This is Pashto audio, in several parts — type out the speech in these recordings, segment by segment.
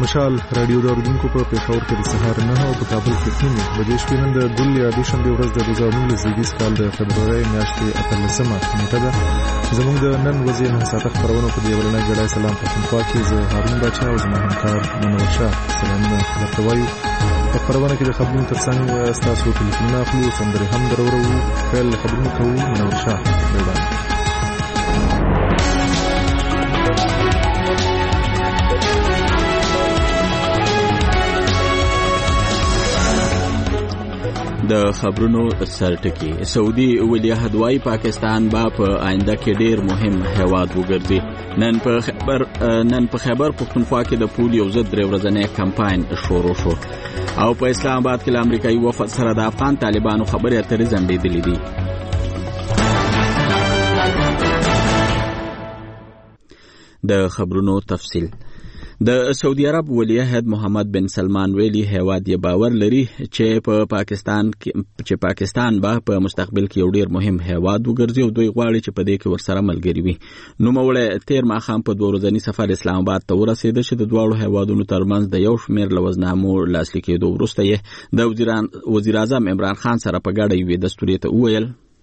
مشال رادیو د اردوونکو په پېښور کې د سهار 9 او په کابل کې 3 بجې شپې نن د ګل یا دوشنبه ورځ د 2019 زیږدیز کال د فبرورۍ میاشتې 18مه نیټه ده. زموږ د نن ورځې 9 ساعته خبرونه په دې ورنۍ ګډای سلام پښتونخوا کې زه هارون باچا او زما همکار منور شاه سلامونه درته وایو. په خبرونه کې د خبرونو ترڅنګ ستاسو ټلیفونونه اخلو، سندرې هم درورو. پیل خبرونه کوو. منور شاه بیبان. د خبرونو سرټکی. سعودي ولیعهد وايي پاکستان با په آینده کې ډیر مهم هیواد وګرځي. نن په خیبر پښتونخوا کې د پولیو ضد درې ورځنی کمپاین شروع شو او په اسلام آباد کې د امریکایي وفد سره د افغان طالبانو خبرې اترې ځنډېدلې دي. د خبرونو تفصیل. د سعودي عرب ولیعهد محمد بن سلمان ویلي هیواد یې باور لري چې پاکستان به په مستقبل کې یو ډیر مهم هیواد وګرځي او دوی غواړي چې په دې کې ورسره ملګري وي. نوموړی تیر ماښام په 2 ورځني سفر اسلام آباد ته ورسېده چې د دواړو هیوادونو ترمنځ د یو شمېر لوزنامو لاسلیک کېدو وروسته یې د وزیر اعظم عمران خان سره په ګډه یوې دستوري ته وویل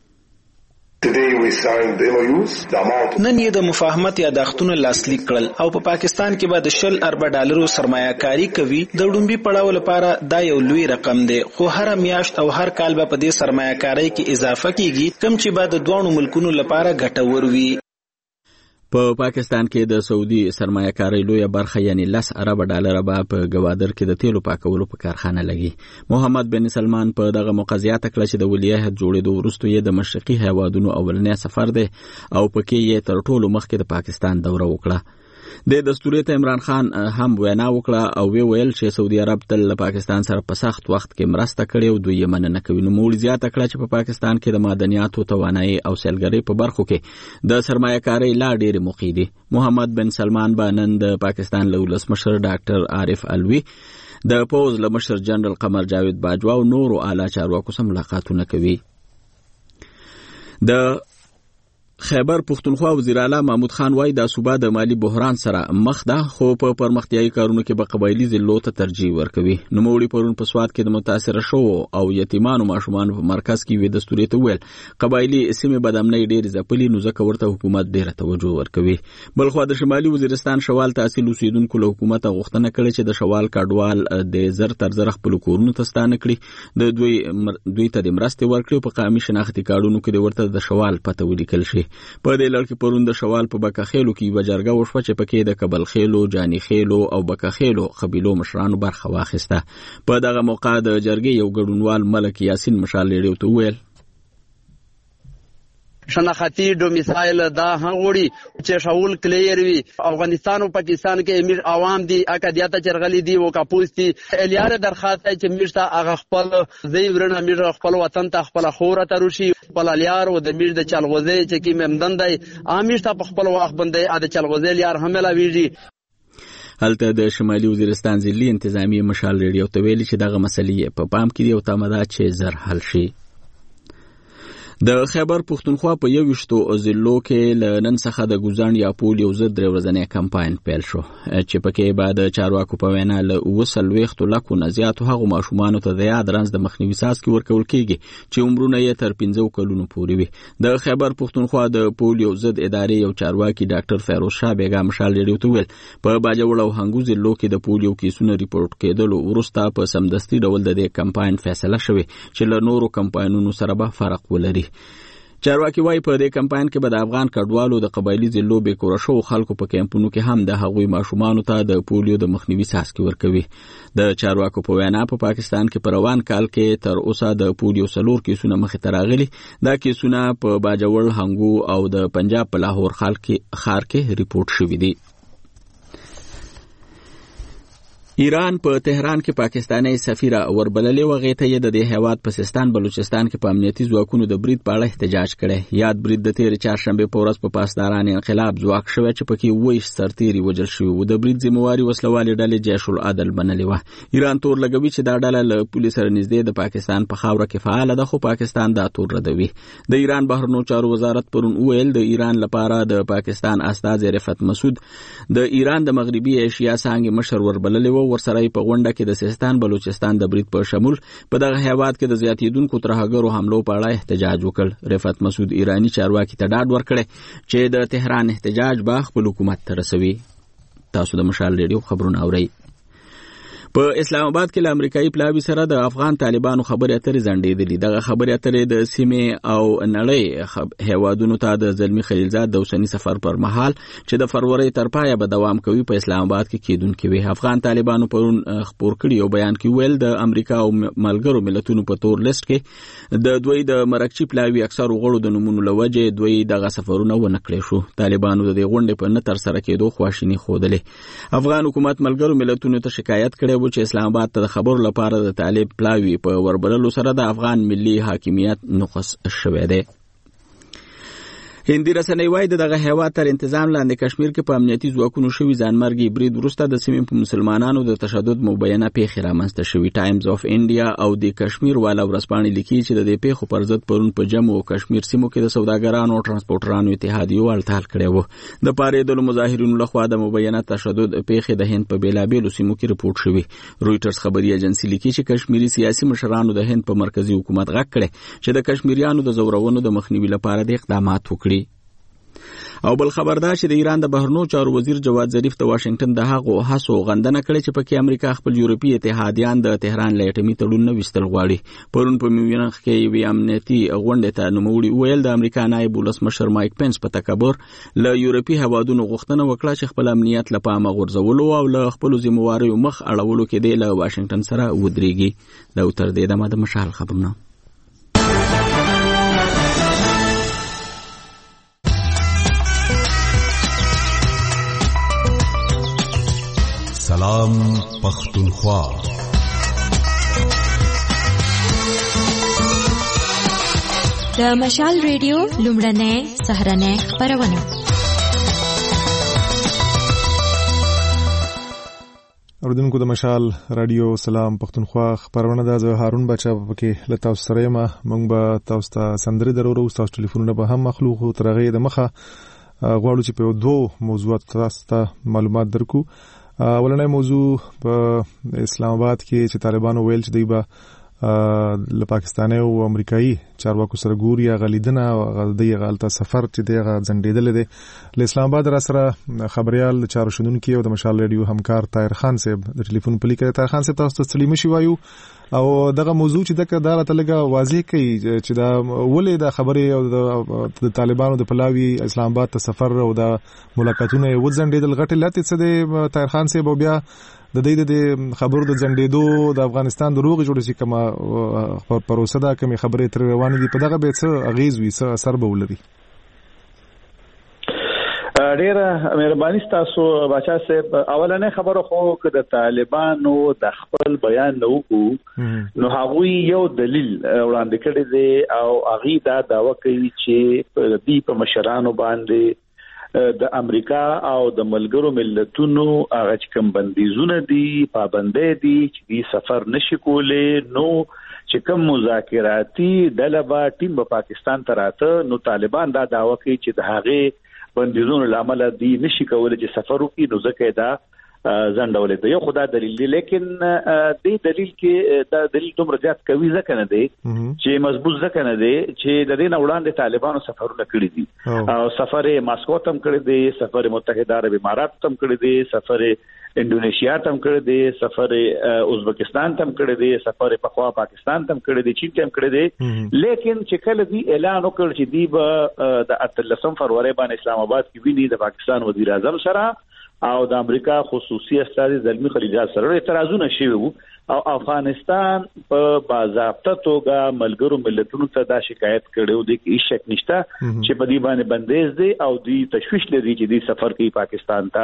نن یې د مفاهمت یاداښتونه لاسلیک کړل او په پاکستان کې به د 10 ارب ډالرو سرمایه کاری کوي. د وړومبي پړاو لپاره دا یو لوی رقم دی، خو هر میاشت او هر کال به په دې سرمایه کاری کې اضافه کیږي، کوم چې به د دوه ملکونو لپاره ګټور وي. په پاکستان کې د سعودي سرمایه کاری لویه برخه یعنی 10 ارب ډالر به په ګوادر کې د تیلو پاکولو په کارخانه لګي. محمد بن سلمان په دغه موقعیت کله چې د ولیعهد جوړېدو وروسته یې د مشرقي هیوادونو اولنی سفر دی او پکې یې تر ټولو مخکې د پاکستان دوره وکړه. د دستوري ته عمران خان هم وینا وکړه او ویل چې سعودي عرب تل له پاکستان سره په سخت وخت کې مرسته کړې او دوی یې مننه کوي. نوموړي زیاته کړه چې په پاکستان کې د معدنیاتو، توانایي او سیلګرۍ په برخو کې د سرمایه کارۍ لا ډېرې موقع دي. محمد بن سلمان به نن د پاکستان له ولسمشر ډاکټر عارف الوی، د پوز له مشر جنرال قمر جاوید باجوا او نورو اعلی چارواکو سره ملاقاتونه کوي. د خیبر پښتونخوا وزیر اعلی محمود خان وايي د صوبه د مالی بحران سره مخ ده، خو په پرمختیايي کارونو کې به قبایلی ضلعو ته ترجیح ورکوي. نوموړي پرون په سواد کې د متاثره شو او یتیمانو ماشومانو په مرکز کې وي دستوري ته ویل قبایلی سیمې بدامنۍ ډېر ځپلي، نو ځکه ورته حکومت ډېره توجه ورکوي. بلخو د شمالي وزیرستان شوال تحصیل اوسیدونکو له حکومت غوښتنه کړې چې د شوال کډوال د زر تر زر خپل کورونو ته ستانه کړي، د دوی ته د مرستې ورکړي په قومي شناختي کارډونو کې د ورته د شوال پته ولیکل شي. په دې لړ کې پرون د شوال په بکاخېلو کې یوه جرګه وشوه چې پکې د کبل خېلو، جاني خېلو او بکاخېلو قبیلو مشرانو برخه واخیسته. په دغه موقع د جرګې یو ګډونوال ملک یاسین مشال ریډیو ته وویل شناختی ډومیسایل دا هغوړي چې شاول کلیر وي. افغانستان او پاکستان کې امیر عوام دي اکدیاته چرغلي دي او کاپوستی الیار درخواست چې میرته هغه خپل زی ورنه میر خپل وطن ته خپل خوره تروشي خپل الیار او د میر د چلغوزي چې کی ممدن دی امیرته په خپل وخت باندې د چلغوزي الیار هملا ویږي. هلته د شمالي وزیرستان ضلعي انتظامی مشال ریډیو ته ویلي چې دغه مسلې په پام کې دي او تمه ده چې زر حل شي. د خیبر پښتونخوا په 21 ضلعو کې له نن څخه د ګوزان یا پولیو ضد درې ورځنی کمپاین پیل شو چې پکې به د چارواکو په وینا له 240 لکو نه زیاتو هغو ماشومانو ته د یاد رنځ د مخنیوي څاڅکي ورکول کېږي چې عمرونه یې تر 15 کلونو پورې وي. د خیبر پښتونخوا د پولیو ضد ادارې یو چارواکي ډاکټر فیروز شاه بیګا مشال ریډیو ته ویل په باجوړ او هنګو ضلعو کې د پولیو کیسونه ریپورټ کېدلو وروسته په سمدستي ډول د دې کمپاین فیصله شوې چې له نورو کمپاینونو سره به فرق ولري. چارواکي وايي په دې کمپاین کې به د افغان کډوالو د قبایلی ضلعو بې کوره شوو خلکو په کیمپونو کې هم د هغوی ماشومانو ته د پولیو د مخنیوي څاڅکي ورکوي. د چارواکو په وینا په پاکستان کې په روان کال کې تر اوسه د پولیو 4 کیسونه مخې ته راغلي. دا کیسونه په باجوړ، هنګو او د پنجاب په لاهور ښار کې ریپورټ شوي دي. ایران په تهران کې پاکستاني سفیره وربللې وغې ته د دې هیواد په سیستان بلوچستان کې په امنیتي ځواکونو د برید په اړه احتجاج کړي. یاد برید د تیر چهارشنبه په ورځ په پاسداران انقلاب ځواک شوی چې پکې 20 سرتیري وژل شوي وو. د برید ذمہواري وسلوالې ډلې جیش العدل بنلې وه. ایران تور لګوي چې دا ډله له پولیس سره نږدې د پاکستان په خاوره کې فعال ده، خو پاکستان دا تور ردوي. د ایران بهرنیو چارو وزارت پرون ویل د ایران لپاره د پاکستان استازي رفعت مسعود د ایران د مغربي ایشیا څنګه مشر وربللې و. ورسره په غونډه کې د سیستان بلوچستان د برید په شمول په دغه هیواد کې د زیاتیدونکو ترهګرو حملو په اړه احتجاج وکړ. رفعت مسعود ایرانی چارواکي ته ډاډ ورکړي چې د تهران احتجاج به خپل حکومت ته رسوي. تاسو د مشال ریډیو خبرونه اورئ. په اسلام آباد کې له امریکایي پلاوي سره د افغان طالبانو خبرې اترې ځنډېدلې. دغه خبرې اترې د سیمې او نړۍ هیوادونو ته د زلمي خلیلزاد د اوسني سفر پر مهال چې د فروری تر پایه به دوام کوي په اسلام آباد کې کېدونکې وي. افغان طالبانو پرون خپور کړي یو بیان کې ویل د امریکا او ملګرو ملتونو په تور لیست کې د دوی د مرکچي پلاوي اکثر غړو د نومونو له وجې دوی دغه سفرونه ونه کړی شو. طالبانو د دې غونډې په نه ترسره کېدو خواشیني ښودلې. افغان حکومت ملګرو ملتونو ته شکایت کړی چې اسلام آباد ته د خبرو لپاره د طالب پلاوي په وربللو سره د افغان ملي حاکمیت نقص شوی دی. هندي رسنۍ وايي دغه هیواد تر انتظام لاندې کشمیر کې په امنیتي ځواکونو شوي ځانمرګي برید وروسته د سیمې په مسلمانانو د تشدد مبینه پیښې رامنځته شوي. ټایمز اف انډیا او د کشمیر والا ورځپاڼې لیکي چې د دې پیښو پر ضد پرون په جمو او کشمیر سیمو کې د سوداګرانو او ترانسپورټرانو اتحادیو هړتال کړی و. د پارېدلو مظاهرینو لخوا د مبینه تشدد پیښې د هند په بیلابېلو سیمو کې رپورټ شوي. رویټرز خبري ایجنسي لیکي چې کشمیري سیاسي مشرانو د هند په مرکزی حکومت غږ کړی چې د کشمیریانو د زورونو د مخنیوي لپاره د اقدامات وکړي. او بل خبردار چې د ایران د بهرنیو چارو وزیر جواد ظریف د واشنگټن د هغو هڅو غندنه کړې چې پکې امریکا خپل یورپي اتحادیان د تهران له اټومي تړون نه ویستل غواړي. پرون په میونخ کې یوې امنیتي غونډې ته نوموړي ویل د امریکا نایب ولسمشر مایک پنس په تکبر له یورپي هیوادونو غوښتنه وکړه چې خپل امنیت له پامه غورځولو او له خپلو ذمہواریو مخ اړولو کې دی له واشنگټن سره ودرېږي. دا تر دې دمه د مشال خبرونه. سلام پختونخوا. د مشال ریډیو لومړنۍ سهرنۍ خبرونه. اوردونکو د مشال رادیو سلام پختونخوا خبرونه د زه هارون بچا پکې له تاسو سره یم. موږ به تاسو ته سندرې درو تاسو ټلیفونونه به هم مخلوق ترغه د مخه غواړو چې په دوه موضوعات تاسو ته معلومات درکو. ولنې موضوع په اسلام آباد کې چې طالبانو ویل چې دوی به له پاکستاني او امریکایي چارواکو سره ګوري غلیدنه غلدي غلطه سفر چې دغه ځنډېدل دي. له اسلام آباد را سره خبريال چارو شندونکو او د مشال ریډیو همکار طاهر خان صاحب د ټلیفون په لیکه. طاهر خان صاحب تاسو ته سلام شي وایو او دغه موضوع چې دغه دالته لګه واضح کوي چې دا ولې د خبرې او د طالبانو د پلاوي اسلام آباد ته سفر او د ملاقاتونه وځنډېدل غټه لته څه دی طاهر خان صاحب او بیا د دې د خبرو د ځنډېدو د افغانستان د روغ جوړ شي کومه پروسه دا کومه خبرې تر روانې دي په دغه به څه اغیز وي څه اثر به ولري؟ ډیره مهرباني تاسو بچا صاحب. اولنې خبره خو که د طالبانو د خپل بیان نو نو هغه یو دلیل وړاندې کړی دی او هغه دا داوا کوي چې د دې په مشرانو باندې د امریکا او د ملګرو ملتونو هغه کوم بندیزونه دي پابندۍ دي چې دې سفر نشي کولای. نو چې کوم مذاکراتي ډله ټیم په پاکستان ته راته نو طالبان دا داوا کوي چې د هغه بندیزونو لامل دي نشي کولای چې سفر وکړي. نو ځکه دا ځنډولې دی. یو خدا دلیل دی، لیکن دې دلیل کې دا دلیل دومره زیات قوي ځکه نه دی چې مضبوط ځکه نه دی چې د دې نه وړاندې طالبانو سفرونه کړی دي او سفر ماسکو تم کړی دی، سفر متحده عرب امارات تم کړی دی، سفر انډونیشیا تم کړی دی، سفر ازبکستان تم کړی دی، سفر پخوا پاکستان تم کړی دی، چین تم کړی دی. لیکن چې کله دی اعلان وکړ چې دی به د 13 فروری باندې اسلام آباد کې ویني د پاکستان وزیر اعظم سره او د امریکا خصوصي استازي زلمی خلیلزاد سره اعتراضونه شوي وو او افغانستان په باضابطه توګه ملګرو ملتونو ته دا شکایت کړو دی چې هیڅ شک نشته چې په دې باندې بندیز دی او دی تشویش لري چې دی سفر کوي پاکستان ته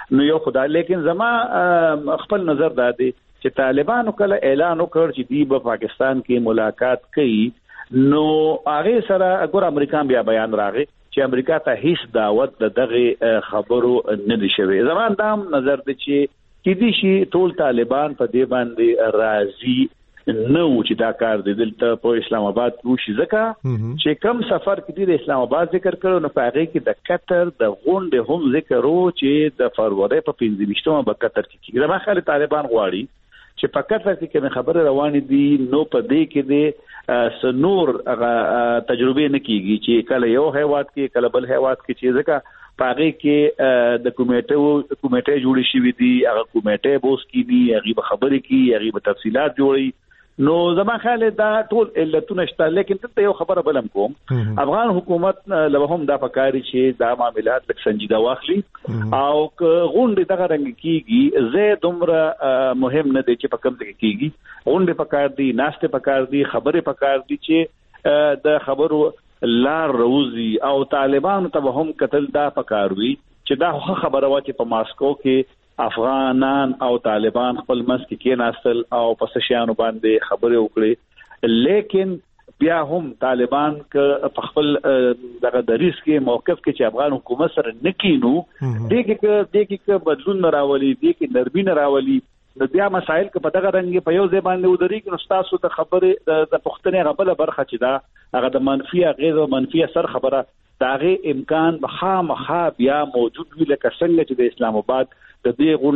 نو یو خدای لیکن زما خپل نظر دا دی چې طالبانو کله اعلان وکړ چې دی په پاکستان کې ملاقات کوي نو هغه سره ګور امریکایان بیا بیان راغی چې امریکا ته هیڅ دعوت دغه خبرو نه دي شوی. زمون دا نظر دی چې دې شي ټول طالبان په دې باندې راضي نو چې دا کار دی دلته په اسلام آباد وشي ځکه چې کم سفر کې د اسلام آباد ذکر کړو نو په هغه کې د قطر د غونډې هم ذکر وو چې د فروری په 15مه په قطر کې کیږي. زما خاله طالبان غواړي چې په قطر کې کوم خبره روانې دي نو په دې کې د سنور تجربه نه کیږي چې کله یو هیواد کې کله بل هیواد کې چې ځکه پاره کې د کمیټه جوړې شوې دي هغه کمیټه بوس کې دي هغه خبرې کې هغه تفصيلات جوړي نو زما خاله دا ټول علتونه شته. لیکن ته یو خبره بلم کوم افغان حکومت له هم دا پکاري چې دا معاملات لک سنجیده واخلي او غونډه دغه رنګ کیږي زه دومره مهم نه دي چې په کوم ځای کیږي غونډه پکار دي ناشته پکار دي خبره پکار دي چې د خبرو لار روزي او طالبان ته هم قتل دا پکار وي چې دا خبره وا چې په ماسکو کې افغانان او طالبان خپل منځ کې کېناستل او په شیانو باندې خبرې وکړي لیکن بیا هم طالبان ک په خپل دغه دریس کې موقف کې چې افغان حکومت سره نکینو دې کې بدلون راولي دې کې نرمي راولي د بیا مسائل کې په دغه رنګ په یو ځای باندې ودرې کې نو تاسو ته خبره د پښتنې غبل برخه چې دا هغه د منفي غیر منفي سر خبره داغه امکان بخامخا بیا موجود وي لکه څنګه چې د اسلام آباد د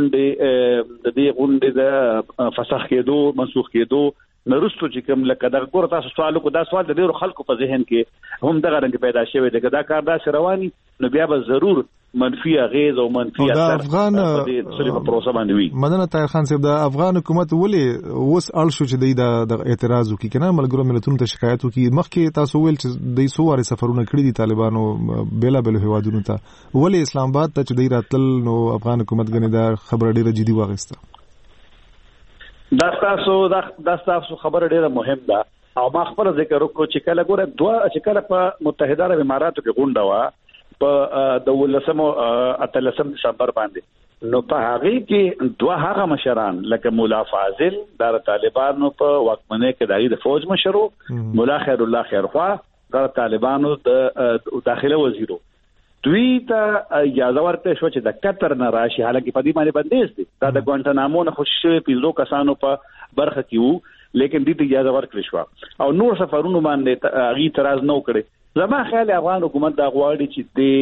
دې غونډې د فسخ کېدو منسوخ کېدو نرستو چې کوم لکه دا ګور تاسو سوال کو دا سوال د ډیرو خلکو په ذهن کې هم دغه رنګ پیدا شوی دی دا کار دا رواني نو بیا به ضرور منفي غیز او منفي اثر افغان په پروسه باندې وي. مدنه طاهر خان صاحب د افغان حکومت ولې اوس اړ شو چې د اعتراض وکړي کنه ملګرو ملتونو ته شکایت وکړي مخکې تاسو ویل چې د سوواري سفرونه کړی دي طالبانو بیلا بیل هوادونو ته ولې اسلام آباد ته چې دی راتل نو افغان حکومت غني دا خبره ډیره جدي واغسته. دا تاسو خبره ډیره مهم ده او ما خبره ذکر وکړو چې کله ګوره چې کله په متحده عرب اماراتو کې غونډه وا په د 18 دسمبر باندې نو په هغه کې دوه هغه مشران لکه مولا فاضل د طالبانو په واکمنۍ کې د فوج مشرو مولا خیر الله خیرخوا د طالبانو د داخله وزیرو دوی ته اجازه ورته شو چې د قطر نه راشي حالکه په دې باندې بندیز دي دا د ګوانټانامو نه خوشي پیلو کسانو په برخه کې وو لیکن دې ته اجازه ورکړل شو او نور سفرونو باندې هغه اعتراض نه وکړي. زما خیال افغان حکومت دا غواړي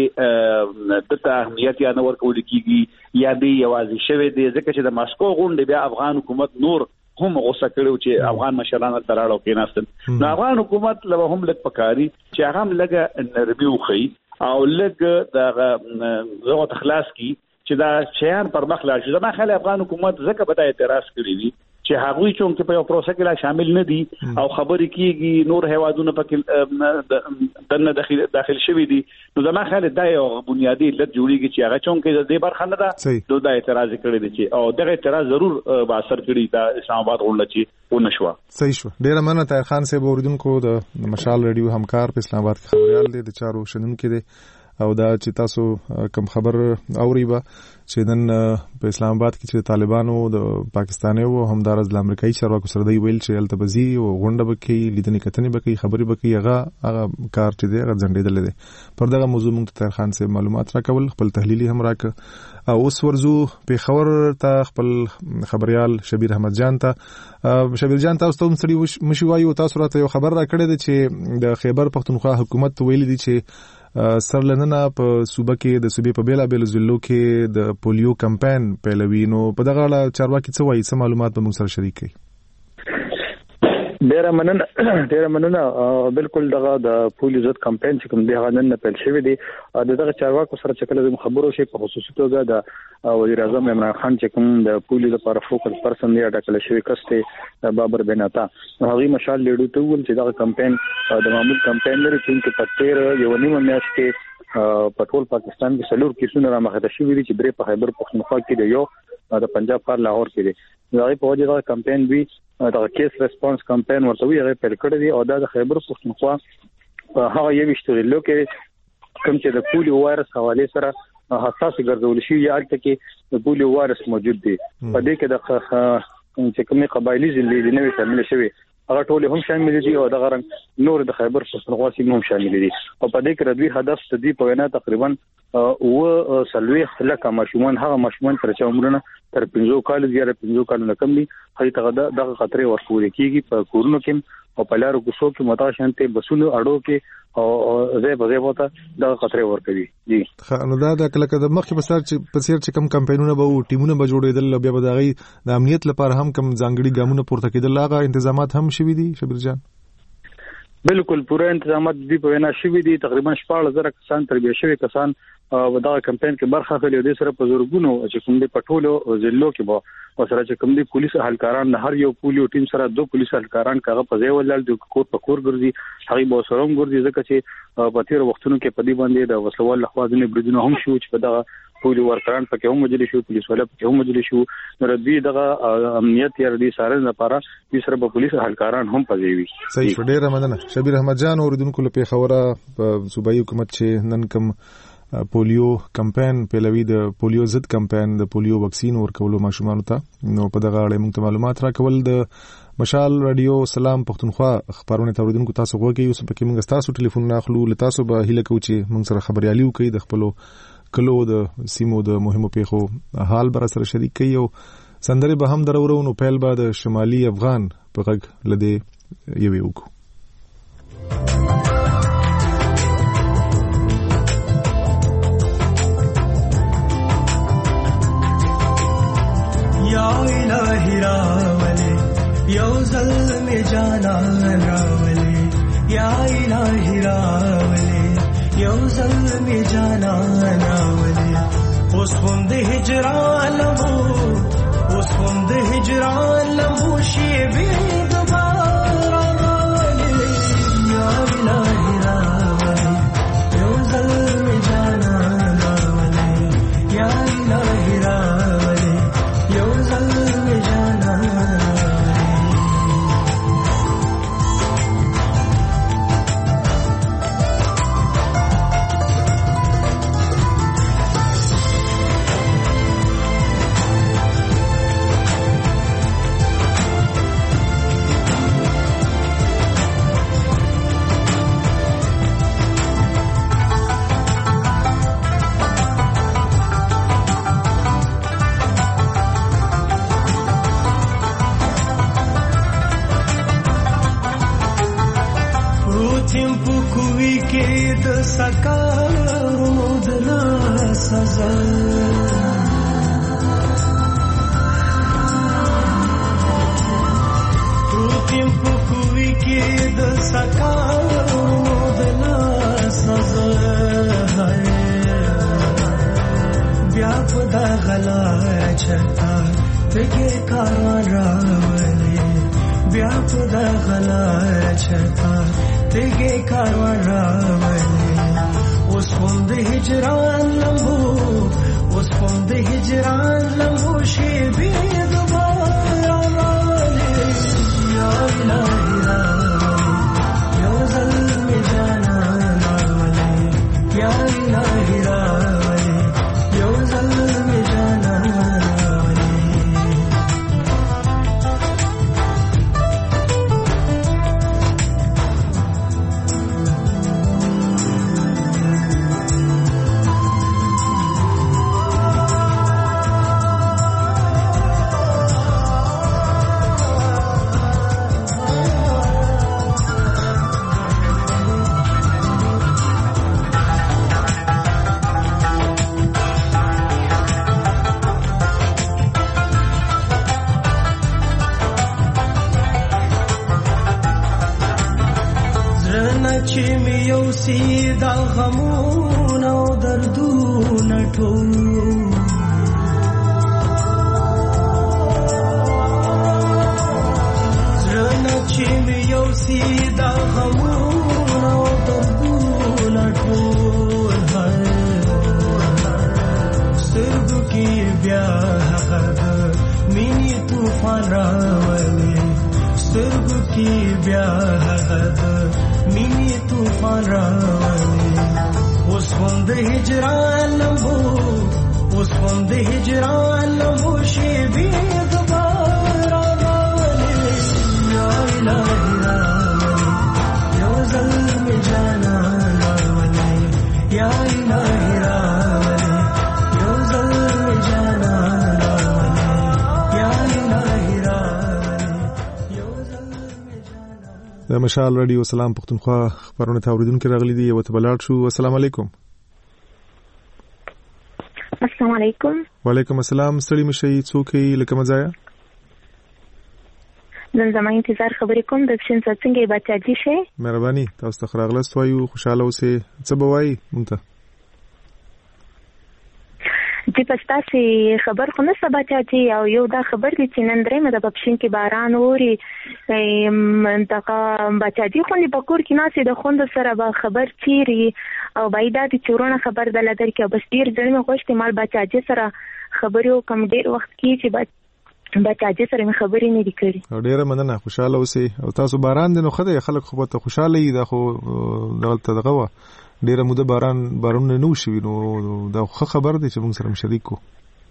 چې د اهمیت یا نه ورکول کیږي یا دې یوازې شوی دی ځکه چې د ماسکو غونډه بیا افغان حکومت نور هم غوسه کړو چې افغان مشران تراړو کې ناستل نو افغان حکومت له هم لک پکاري چې هغه هم لګه نرمي وخی او لګ د زغه تخلاص کی چې دا شیان پر مخ لاړ شي. زما خیال افغان حکومت زکه به اعتراض کړی وي چې هغوی چې په یو پروسه کې لا شامل نه دي او خبرې کیږي نور هیوادونو پکې دنه داخل شوی دي نو زما خیال دا یو بنیادی علت جوړیږي چې هغه چون کې د دې برخه نه ده دا اعتراض کړی دی چې او دغه اعتراض ضرور با اثر کړی دا اسلام آباد غونډه چې ونشوا. صحیح شو. ډیر مننه طاهر خان صاحب اوریدونکو د مشال ریډیو همکار په اسلام آباد کې خبريال دي د چارو شنونکو دي او دا چې تاسو کوم خبر اوري با چې نن په اسلام آباد کې چې طالبانو د پاکستانیو همدارز د امریکایي چارواکو سره دی ویل چې التبزي او غونډه بکې لیدنې کتنې بکې خبرې بکې هغه کار چې دی هغه ځنډېدل دي. پر دغه موضوع موږ طاهر خان صاحب معلومات راکول خپل تحلیلي هم راک او اوس ورزو په خبر ته خپل خبريال شبیر احمد جان ته شبیر جان تاسو ته سړي مشي وایو تاسو راته یو خبر راکړی دی چې د خیبر پختونخوا حکومت ویل دي چې سرلننه په صوبه کې د صوبې په بیلا بیل ضلعو کې د پولیو کمپاین پیلوي نو په دغه اړه چارواکي څه وایي څه معلومات به موږ سره شریک کړي. ډیر مننه بالکل دغه د پولیو ضد کمپاین چې کوم دی هغه نن پیل شوی دی دغه چارواکو سره چې کله خبرو شي په خصوصي توګه د وزیر اعظم عمران خان چې کوم د پولیو لپاره فوکل پرسن دی اټکل شوی کسته بابر بناتا هغه مشال لیډو ته ول چې دغه کمپاین د معمول کمپاین لري چې په تیر یو نیمه میاشت کې په ټول پاکستان کې سلور کیسونه را مخه شوي دي چې درې په خیبر پختونخوا کې دی یو د پنجاب ښار لاهور کې دی هغه په وجه دا کمپاین وی دا کیس ریسپانس کمپاین ورته وی هغه پیل کړی دی او دا د خیبر پختونخوا هغه یو وشترلو کې کوم چې د پولیو وایرس حواله سره حساس ګرځول شي یا البته کې د پولیو وایرس موجود دی په دې کې د چې کومې قبایلی ضلعې د نوې شامل شوي هغه ټول هم شامل دي او د غرن نور د خیبر پښتونخوا سیمه هم شامل دي او په دې کې د دوی هدف د دې په وینا تقریبا او سلوي خلک ماشومان هغه ماشومان تر چې عمرونه تر 15 کال زیاده 15 کال نه کم دي هغه ته د خطرې ورکول کیږي په کورونو کې او په لارو کوڅو کې متاشنته بسونو اړو کې او زه به وته د خطرې ورکوي دي نو دا د کله د مخکې په سر چې کم کمپاینونه به او ټیمونه به جوړېدل بیا به د غي د امنیت لپاره هم کم ځانګړي ګامونه پورته کېدل هغه تنظیمات هم شوي دي شبیر جان بالکل پوره تنظیمات دي په وینا شوي دي تقریبا 14000 کسان تربیه شوي کسان دا کمپاین کې برخه اخلي د سره په زورګونو چې کوم دي پټولو ضلعو کې به سره چې کوم دي پولیس اهلکاران هر یو پولیو ټیم سره 2 پولیس اهلکاران کاغه په ځای ولل د کور په کور ګرځي هغه به سره هم ګرځي ځکه چې په تیر وختونو کې په دې باندې د وسلوال لخوا ځنې بریدونه هم شو چې په دغه پولیو ورکران پکې هم مجلس شو پولیس ولا پکې هم مجلس شو نو د دغه امنیت یا د سارنه لپاره د سره په پولیس اهلکاران هم پځوي صحیح ډېر مننه شبیر احمد جان اوریدونکو له خبره صوبایي حکومت چې نن کوم پولیو کمپاین پیلوي د پولیو ضد کمپاین د پولیو وکسین ورکولو ماشومان ته نو په دغه اړه موږ معلومات راکول د مشال رادیو سلام پښتونخوا خبرونه توریدونکو تاسو غوږی اوس پکې موږ تاسو ټلیفون اخلو لتاسو به هله کوي چې موږ سره خبريالي وکړي د خپل کلو د سیمو د مهمو پیښو حال بر سره شریک کړي او سندري به هم درورو نو پیل بعد شمالي افغان په غږ لدی یوي وکړو یا الہی راولے یو ظلم جانان راولے یا الہی راولے یو ظلم جانان راولے اس خوند ہجران لمحو اس خوند ہجران لمحو شیبی دوبارہ راولے یا الہی راولے یو ظلم جانان راولے یا الہی راولے یو ظلم جانان اوس هم د هجران لمبو اوس هم د هجران لمبو شي بي دوباره راولي یا الهی راولي یو ځل می جانا راولي یا الهی راولي یو ځل می جانا راولي یا الهی راولي یو ځل می جانا. د مشال رادیو سلام پښتونخوا خبرونه ته اوریدونکو راغلي دي او ته بلاړ شو. السلام علیکم. السلام علیکم. وعلیکم السلام. ستړي مشي څوک لکه مزایا نن زما انتظار خبرې کوم د شین څنګه بچاجي شي. مهرباني تاسو ته راغلاست وایو خوشاله اوسئ. څه به وایي مونږ ته؟ چې پستا سي خبر خو نه سبا چاچی او یو دا خبر دي چې نن درې مې د پښین کې باران اوري منطقه بچاجي خو نه پکور کې ناسي د خوند سره به خبر چیري او بایدا دي چورونه خبر دل در کې بس ډیر ځل مې خوښ استعمال بچاجي سره خبرو کم ډیر وخت کې چې بچاجي سره مې خبرې نه دي کړې. او ډیره مننه خوشاله اوسئ. او تاسو باران دي نو خدای خلک خو ته خوشاله یي دا خو دلته دغه ډیره موده بارون نه وشوي نو دا خبر دی چې موږ سره شریک کو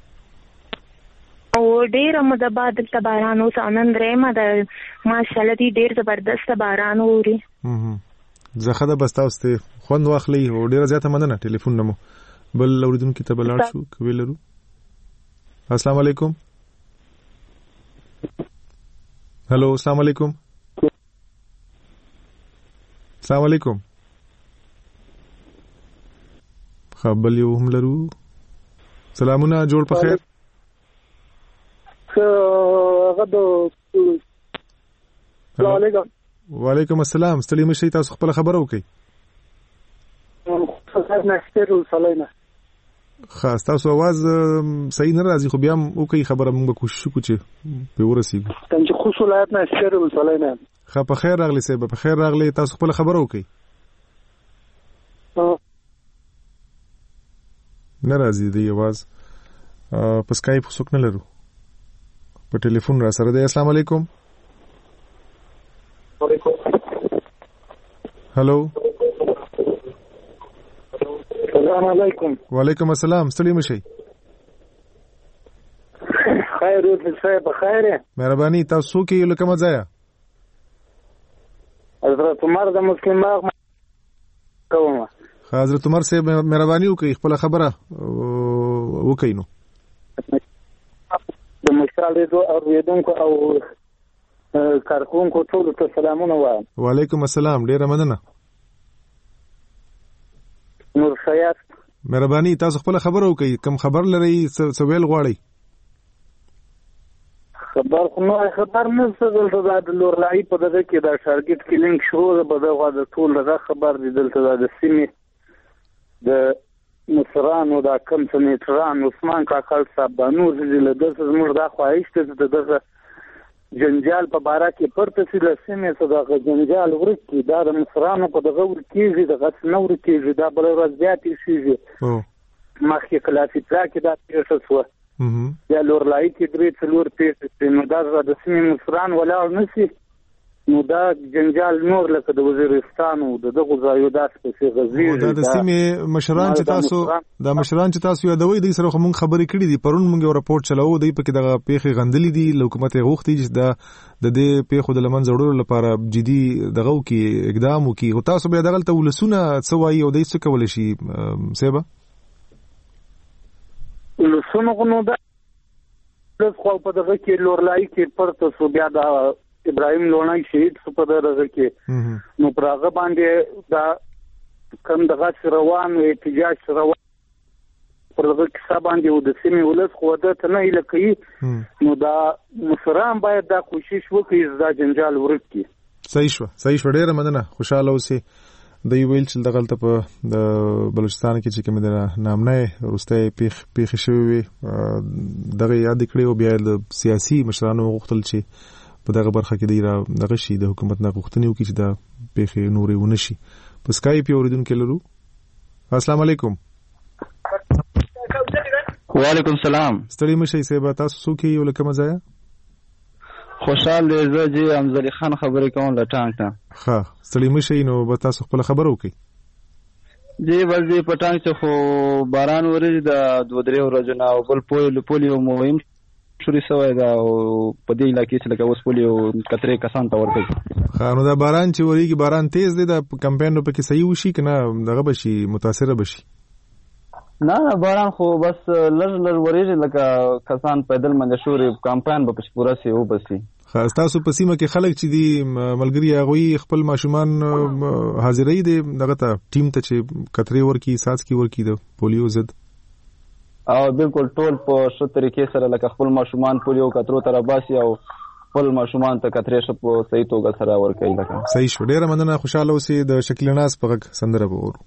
او ډیره موده بعد د باران اوس انند رېما د ماشاءالله دی ډیر زبردست باران اوري. زه خدای بس تاسو ته خوند واخلي او ډیره زیاته مننه. ټلیفون نمو بل اوریدونکو ته بلاړ شو کوي لرو. السلام علیکم. هلو السلام علیکم. السلام علیکم. خبل یو هم لرو. سلامونه جوړ په خیر. وعلیکم السلام. ستړي مشي تاسو خپل خبرو کوي. خاص تاسو आवाज صحیح نه راځي خو بیا هم وکي خبره موږ به کوشش وکړو چې په ورسېږو. څنګه خو ولایت نه شهر وسلینا. خا په خیر راغلی سه په خیر راغلی تاسو خپل خبرو کوي. ناراضي دی आवाज په سکایپ وسوک نه لرو. په ټلیفون را سره دی. السلام علیکم. هلو السلام علیکم. وعلیکم السلام. ستړي مشي. خیر او صاحب خیر. مهرباني تاسو کې لکه مزایا. حضرت عمر د مسلم باغ کومه. حضرت عمر سے مهرباني وکړئ خپل خبره وکړئ نو. د مشال اوریدونکو او کارکونکو ټول ته سلامونه وایم. وعلیکم السلام. ډیره مننه. نور خیاط مهرباني تاسو خپل خبره وکړئ. کوم خبر لري څه ویل غواړئ؟ خبر خو نه خبر نه څه دلته د لورلای په دغه کې د شارګټ کلینګ شروع ده په دغه د ټول دغه خبر دی دلته د سیمې د مصرانو د کم سنټران عثمان کاکل صاحب د نور له دغه زموږ د خواهش ته دغه جنجال په بارا کې پرته سي د سیمې څخه د جنجال ورکی دا د مصرانو په دغه ورکیږي دغه نور کېږي دا بل ورځ زیاتې شي مخکې کلاسیکا کې دا پیښه شو یا لورلای کې درې څلور پیښې نو دا د سیمې مصران ولاړ نشي نو دا جنجال نور لکه د وزیرستان او دغه ځایو داس په غزي دا د سیمې مشران چې تاسو یادوي د سره موږ خبرې کړې دي پرون موږ یو راپورټ چلاو دی په کې دغه پیښې غندلې دي حکومت غوښتي چې د دې پیښو د لمن زړولو لپاره جدي دغه کې اقدام وکړي او تاسو به دغه ولسونه څه وایي او د څه کول شي سیبا ولسونه غنو دا خو په دغه کې لورلای کې پرته سو بیا دا ابراهيم لونای شهید سو په دغه کې نو پراغه باندې دا کم دغه روان احتجاج روان پر دغه کې باندې و د سیمې ولس خو د نه لکې نو دا مصران باید دا کوشش وکړي دا جنجال ورکړي. صحیح شو ډیره مننه. خوشاله اوسئ. د ویل چې دغه په د بلوچستان کې چې کوم د نامنه روسته پیښ شوی دغه یاد کړی او بیا د سیاسي مشرانو غوښتل چې په دغه برخه کې دغه شي د حکومت نه غوښتنې وکړي چې دا پیښې نورې ونشي. په سکایپ یو اوریدونکو لرو. السلام علیکم. وعلیکم السلام. ستړي مشي سیبا تاسو څوک یو لکه مزایا؟ خوشحال دی زه چې امزلی خان خبرې کوم له ټانګ ته. ښه ستړي مشي نو به تاسو خپل خبرو وکړئ. جی بس دې پټان چې خو باران ورېږي د 2-3 ورځې نه او بل پولیو مهم شوري سوی دا او په دې علاقې چې لکه اوس پولیو کترې کسان ته ورکوي. نو دا باران چې ورېږي باران تیز دی دا کمپاین په کې صحیح وشي که نه دغه بشي متاثره بشي؟ نه باران خو بس لږ ورېږي لکه کسان پیدل منډه شوري کمپاین به پکې پوره سي او بسي. تاسو په سیمه کې خلک چې دي ملګري هغوی خپل ماشومان حاضرې دي دغه ته ټیم ته چې کترې ورکي ساسکي ورکي د پولیو ضد؟ او بالکل ټول په ښه طریقې سره لکه خپل ماشومان پولیو کترو ته راباسي او خپل ماشومان ته کترې ښه په صحیح توګه سره ورکوي. لکه صحیح شو، ډېره مننه، خوشحاله اوسئ. د شکیل ناز په غږ سندره به وورو.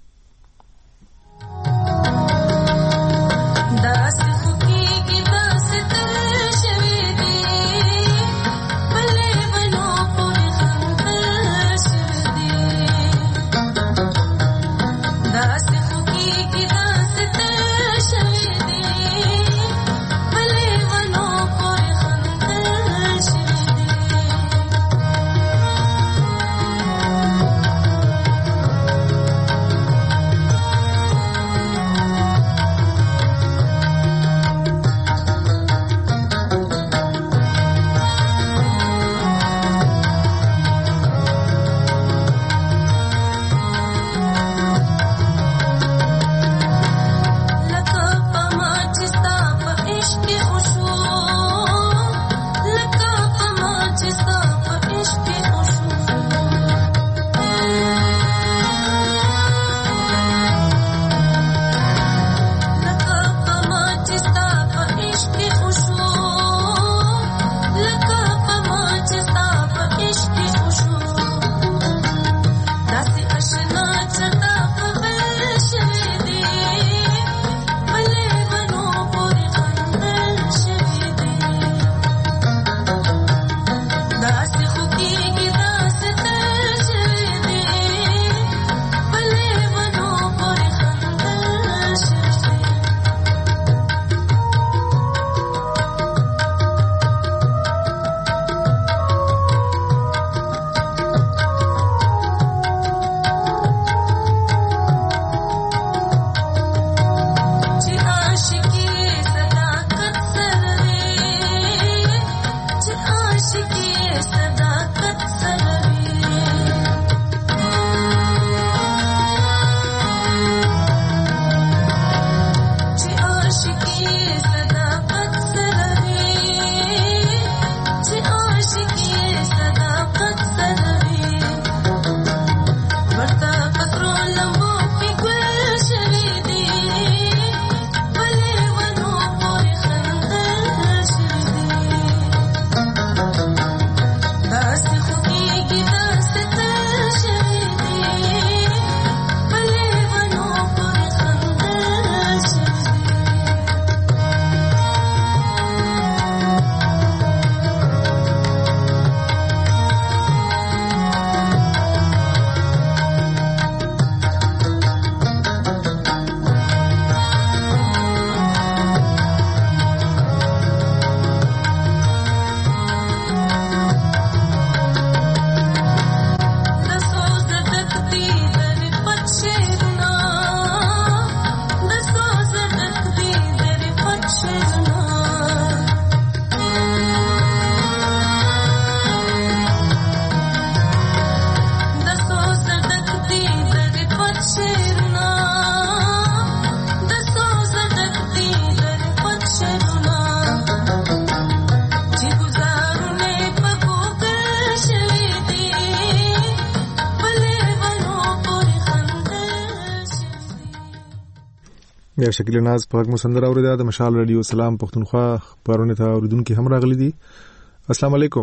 یا شکیل ناز په غږ مسندر اوریدا د مشال رادیو سلام پښتونخوا خبرونه ته اوریدونکو هم راغلي دي. السلام علیکم.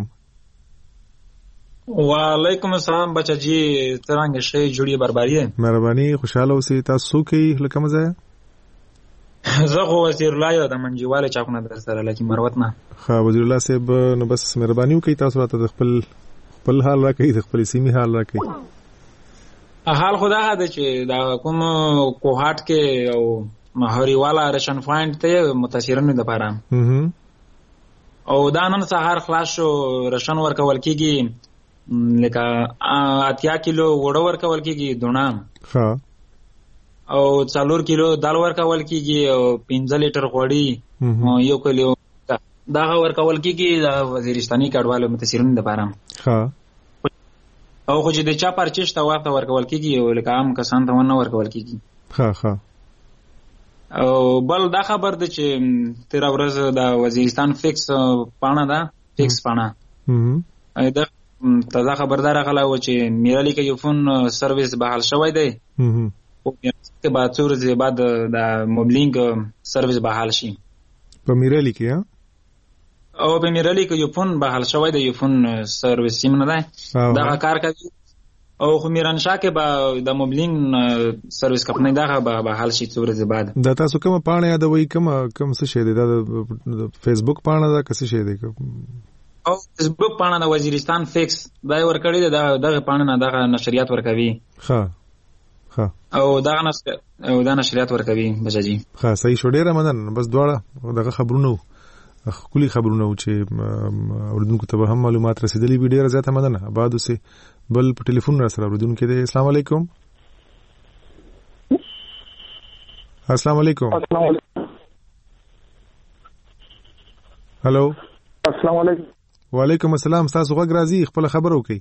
وعلیکم السلام بچا جی ترانګ شي جوړي بربري مهرباني خوشاله اوسئ. تاسو کې لکه مزه زه خو وزیر الله یو د منجواله چاپنه در سره لکه مروت نه ها وزیر الله صاحب نو بس مهرباني وکړئ تاسو راته خپل حال راکړئ د خپل سیمې حال راکړئ. حال خدا هدا چې دا کوم کوهات کې او مهوري والا رشن فاینډ ته متاثرین د پاره او دا نن سهار خلاص شو رشن ورکول کیږي لکه 80 کیلو وړو ورکول کیږي دونه ها او 4 کیلو دال ورکول کیږي او 15 لیټر غوړي 1 کیلو دا ورکول کیږي د وزیرستاني کډوالو متاثرین لپاره. ها او خو چې د چا پرچېش ته وخت ورکول کیږي او لکه عام کسان ته ونه ورکول کیږي. ها ها او بل دا خبر ده چې تیر ورځ د وزیرستان فیکس پاڼه ده، فیکس پاڼه دا تازه خبردار غلا و چې میرالی کې یو فون سرویس بحال شوی دی او که بعد څو ورځې بعد د موبلینګ سرویس بحال شي په میرالی کې. او په میرالی کې یو فون بحال شوی دی، یو فون سرویس سیم نه دی دا کار کوي. او خو میرانشاه کې به د موبلینګ سرویس کمپنۍ دا به حل شي څو ورځې بعد. دا تاسو کوم پاڼه یادوي؟ کوم څه شی دی؟ دا د فیسبوک پاڼه ده که څه شی دی؟ او فیسبوک پاڼه د وزیرستان فیکس دا ورکړی دی، دغه پاڼه نه دغه نشریات ورکوي. ها ها او دا نشریات ورکوي بچی. ها صحیح شو، ډیره مننه. بس دواړه دغه خبرونه خولي خبرونه چې اوردونکو ته هم معلومات رسیدلې وي، ډیره زیاته مننه. بعد اوسه بل په ټلیفون را سره اوردونکو دی. السلام علیکم. السلام علیکم. هلو السلام علیکم. وعلیکم السلام. تاسو غږ راځي، خپل خبر وکړئ.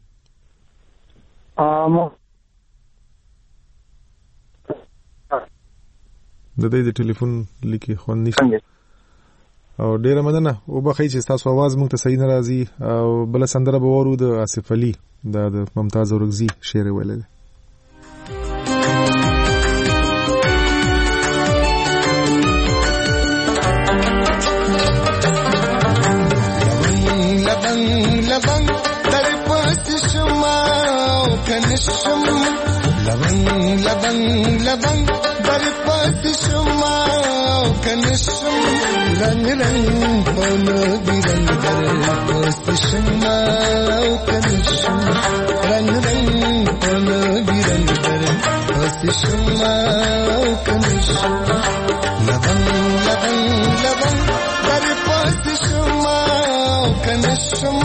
د دې د ټلیفون لیکي خوند نشته او ډیره مننه. او بخی چې تاسو आवाज مونږ ته صحیح نه راځي. او بل سندره به ورو د آصف علي د ممتاز اورغزي شعر ویل. لبنگ در پاس شما کنشم، لبنگ در پاس شما کنشم، رنگ پانا بیرنگ در پاس شما کنشم، رنگ پانا بیرنگ در پاس شما کنشم، لبنگ در پاس شما کنشم.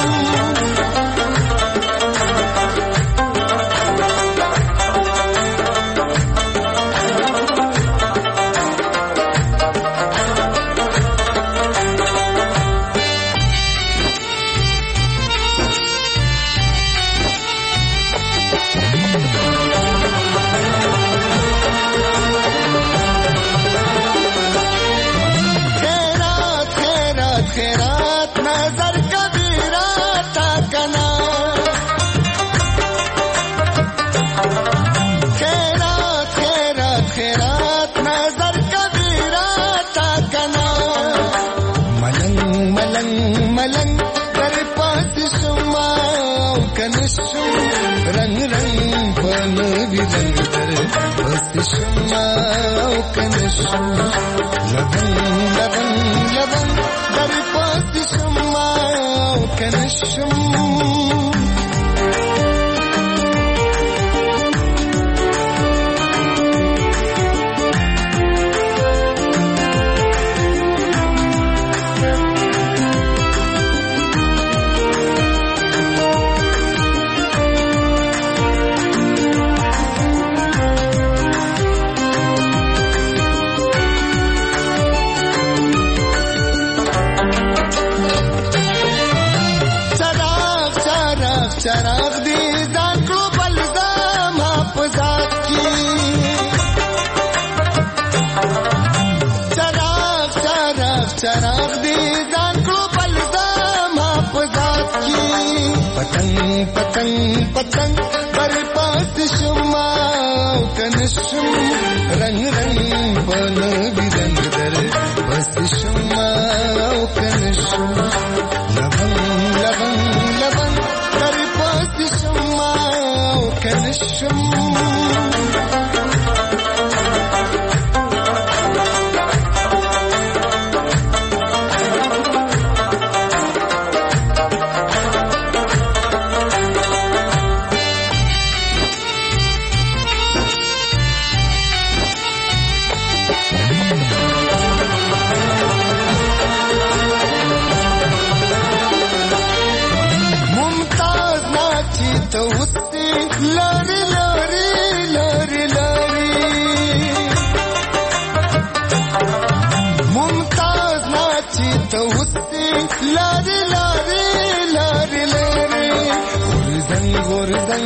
رنگ پانا بیرنگ در پاس شما کنشم، لبنگ در پاس شما کنشم. چراغ دی ځان کړو بلزام په ذات کې، چراغ دی ځان کړو بلزام په ذات کې، پتنګ بر پاس شما کنشم، رنگ پانا بیرنگ در پاس شما کنشم، لبنگ در پاس شما کنشم.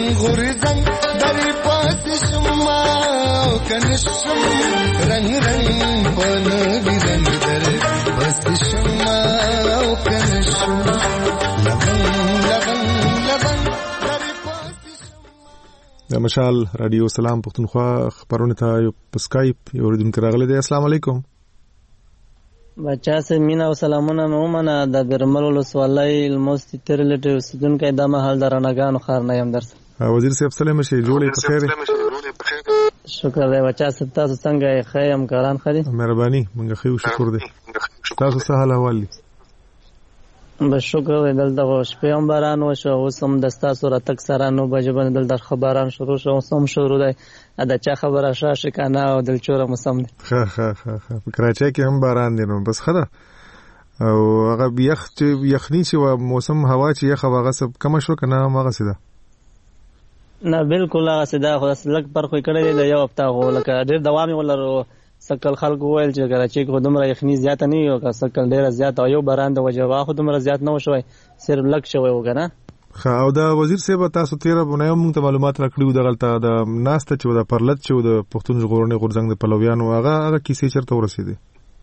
غورځنګ درې پاتې شم او کنه شم رنگ رنگ په نوي رنگ درې پاتې شم او کنه شم لبن لبن لبن درې پاتې شم. د مشال رادیو سلام پښتونخوا خبرونه ته په سکایپ یو اوریدونکو راغلی دی. السلام علیکم. بچا سه مینا او سلامونه مې ومنه. د برمل ولسوالۍ الموستي ترلټ اوسیدونکو د مهال درنګانو خار نه يم درس. وزیر صاحب سلام شي جوړې په خیر. شکر دی بچا سه تاسو څنګه خیم کاران خري. مهرباني مونږ خو شکر دی. تاسو څه حال احوال دي؟ بس شکر دی. دلته شپې هم باران وشو اوس هم د تاسو را تک سره نو بجې باندې دلته خبران شروع شو سم شروع دی. دا چا خبره شاشه کنه او دلچوره مسم دی. ها په کراچۍ کې هم باران دی نو بس خره او هغه یخنی چې موسم هوا چې یخ هغه سب کم شو کنه هغه سیده نه بالکل هغه سیده خو لک پر خو کړی دی یو هفته غو لکه ډیر دوامي ولر سکل خلکو ویل چې کراچۍ کې دومره یخنی زیات نه یو که سکل ډیر زیات او یو باران د وجه واخو دومره زیات نه وشوي صرف لک شوی وګنه. او دا وزیر صاحب تاسو تیر بونه موږ ته معلومات راکړیو د غلطه د ناسته چې د پرلط چې د پښتون ژغورنې غورځنګ د پلویانو هغه کیسې چرته ورسېدي؟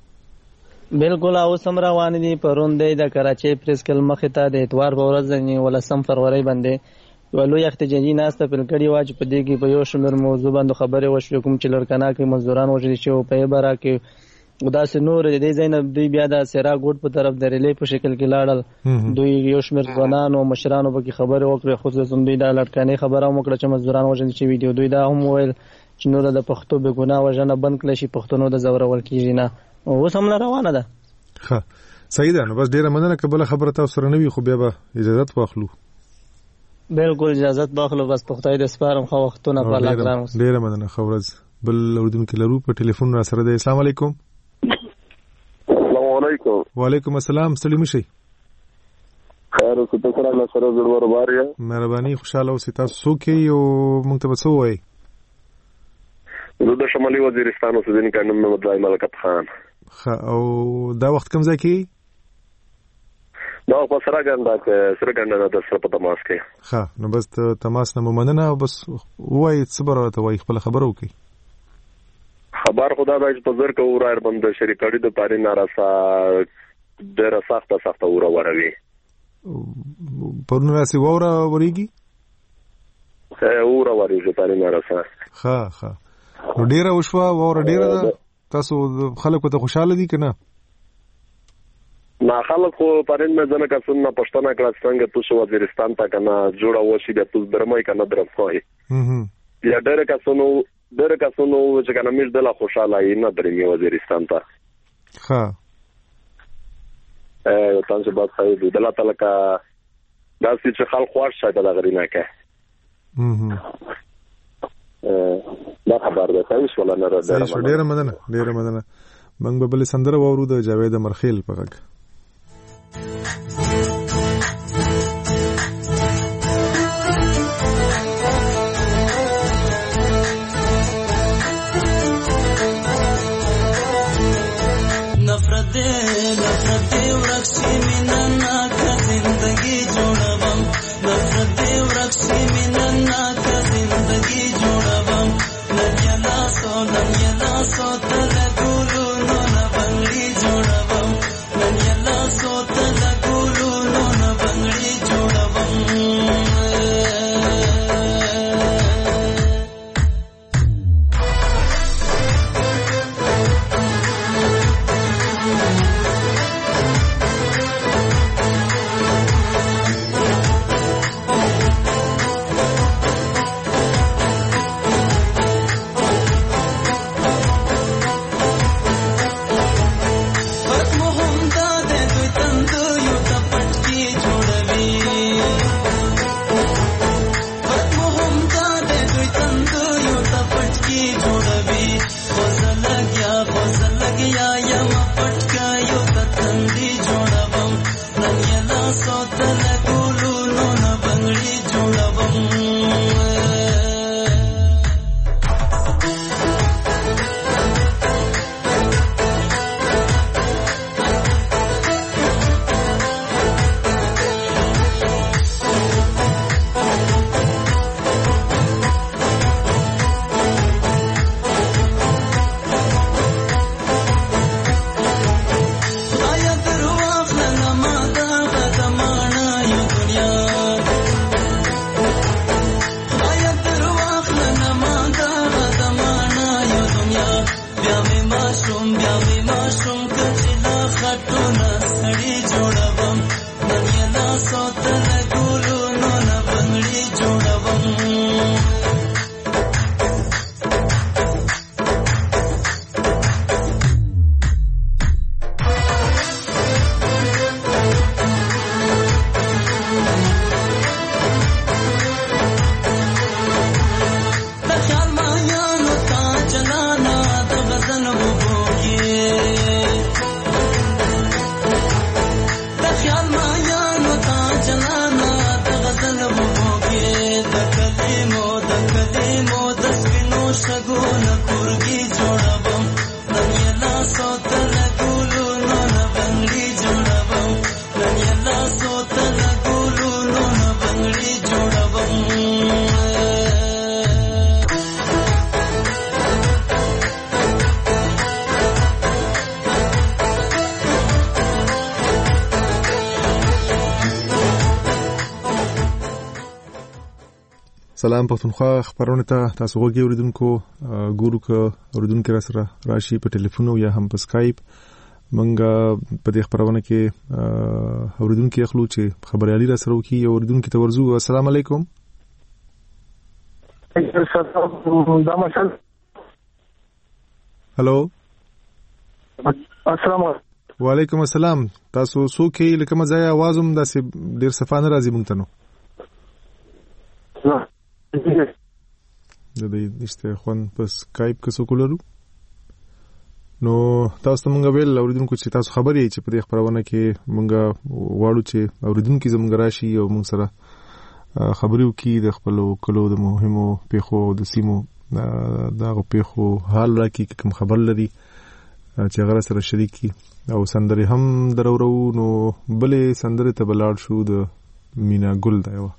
بالکل او سم روان دي پرون د کراچۍ پریس کل مخه ته د اتوار په ورځ نه ولا سم فروری باندې ولو احتجاجي ناسته په کړي واج په دې کې په یو شمیر موضوع باندې خبره وشو کوم چې لړکنا کې مزدوران وژل شي او په برا کې وداس نور د زینب دوی بیا د سیرا ګوټ په طرف د ریلی په شکل کې لاړل. دوی یو شمیر ځوانان او مشرانو په کې خبره وکړه خصوصا دوی د لړکنې خبره وکړه چې مزدوران وژل شي. ویډیو دوی دا هم ویل چې نور د پښتو به ګناه وژنه بند کړي شي پښتونو د زورول کیږي نه اوس هم روانه ده. ها صحیح ده. نو بس ډیره مننه قبل خبره تاسو سره نوي خو بیا به اجازه واخلو. بالکل اجازه واخلو بس پختای د سپارم خو وختونه په الله ګران اوس. ډیره مننه خورز بل اوردونکو لرو په ټلیفون را سره دی. السلام علیکم. علیکم. وعلیکم السلام. ستړي مشي. خیر اوسه تاسو را سره جوړ واره. مهرباني خوشاله اوسئ. تاسو څوک یو موږ ته څه وایي؟ زه د شمالي وزیرستان اوسیدونکی نوم محمد زاهد ملکت خان. او دا وخت کوم ځای کې؟ دا په سره ګنده د سره په تماس کې. ها نو بس تماس نه مننه او بس وایي صبر ته وایي خپل خبرو کوي. خبر خدا د پزر کو ورار بند شریکړی د پاري ناراسا ډېر سخته وره وروي. پرونه راسي وره وريږي؟ وره وريږي پاري ناراسا. ها نو ډېر وشوا وره ډېر ده. تاسو خلکو ته خوشاله دي کنه؟ نه خلک خو پرین مې ځنه کا سن پښتنه کلاس څنګه تاسو وزیرستان ته کنه جوړه وشي د تاسو درمای کنه درفای. یا ډېر کا سنو چې کنه مې دلا خوشاله نه درې وزیرستان ته. ها تاسو به خیر د الله تعالی کا داسې چې خلک خوښ شي دا غرینه کې. دا خبر ده تاسو ولا نه راځي. ډېر مننه موږ به بل سندره وورو د جاوید مرخیل په غږ. नफरत वृक्षी मिनन्ना का जिंदगी जोड़वम नफरत वृक्षी मिनन्ना का जिंदगी जोड़वम नयना सो तल गुरु नो न बंगली जोड़वम नयना کدی مو د سپینو شګو نه کورګي جوړوم نن یې لاسو ته لګولو نو نه بنګړي جوړوم نن یې لاسو ته لګولو نو نه بنګړي جوړوم سلام پښتونخوا خبرونه ته تاسو وګورئ اوریدونکو ګورو که اوریدونکو را سره راشي په ټلیفون یا هم په سکایپ منګه په دې خبرونه کې اوریدونکو خلک چې خبريالي را سره وکي او اوریدونکو ته ورزو السلام علیکم هالو السلام علیکم وعلیکم السلام تاسو څوک یې لکه مزه आवाज هم داسې ډیر صفانه راځي مونږ ته نو د دې نشته خوان په سکایپ کې څوک لرو نو تاسو ته مونږ ویل اوریدونکو چې تاسو خبرې چې په دې خبرونه کې مونږ واړو چې اوریدونکو زموږ راشي او مونږ سره خبرې وکړي د خپل کلو د مهمو پیښو د سیمو دا پیښو حال راکړي کوم خبر لري چې هغه سره شریکي او سندري هم درورو نو بلې سندري ته بلاړ شو د مینا ګل دا یو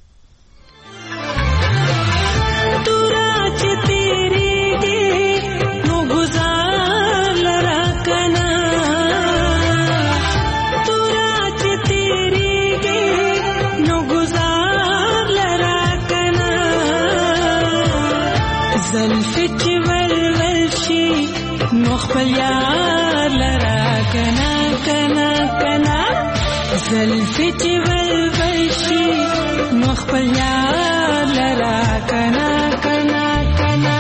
خپل یار لرا کنا کنا کنا زلفی چې ولول شي نو خپل یار لرا کنا کنا کنا